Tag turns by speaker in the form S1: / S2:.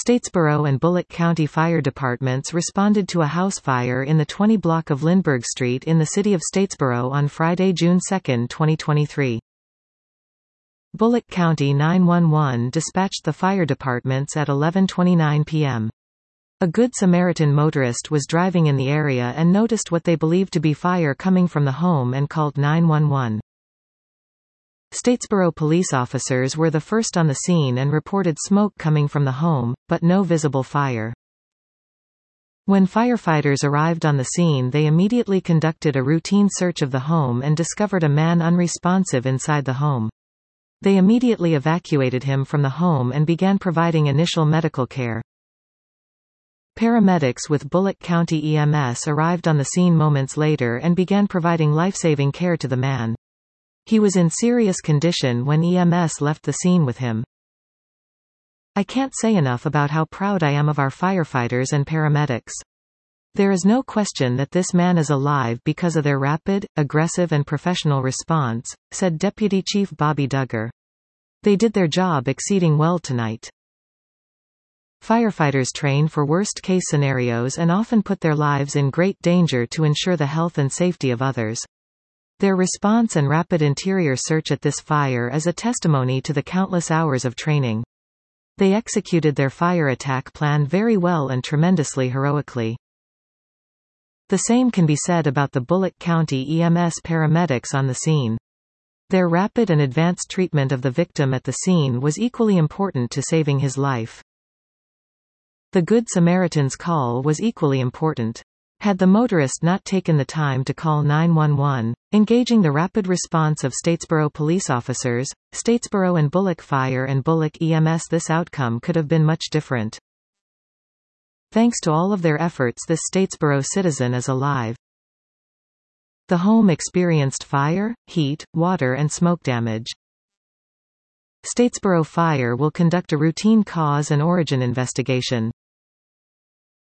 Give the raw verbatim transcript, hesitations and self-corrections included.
S1: Statesboro and Bullock County Fire Departments responded to a house fire in the twenty block of Lindbergh Street in the city of Statesboro on Friday, June second, twenty twenty-three. Bullock County nine one one dispatched the fire departments at eleven twenty-nine p m A Good Samaritan motorist was driving in the area and noticed what they believed to be fire coming from the home and called nine one one. Statesboro police officers were the first on the scene and reported smoke coming from the home, but no visible fire. When firefighters arrived on the scene, they immediately conducted a routine search of the home and discovered a man unresponsive inside the home. They immediately evacuated him from the home and began providing initial medical care. Paramedics with Bullock County E M S arrived on the scene moments later and began providing life-saving care to the man. He was in serious condition when E M S left the scene with him. I can't say enough about how proud I am of our firefighters and paramedics. There is no question that this man is alive because of their rapid, aggressive and professional response, said Deputy Chief Bobby Duggar. They did their job exceeding well tonight. Firefighters train for worst-case scenarios and often put their lives in great danger to ensure the health and safety of others. Their response and rapid interior search at this fire is a testimony to the countless hours of training. They executed their fire attack plan very well and tremendously heroically. The same can be said about the Bullock County E M S paramedics on the scene. Their rapid and advanced treatment of the victim at the scene was equally important to saving his life. The Good Samaritan's call was equally important. Had the motorist not taken the time to call nine one one, engaging the rapid response of Statesboro police officers, Statesboro and Bullock Fire and Bullock E M S, this outcome could have been much different. Thanks to all of their efforts, this Statesboro citizen is alive. The home experienced fire, heat, water and smoke damage. Statesboro Fire will conduct a routine cause and origin investigation.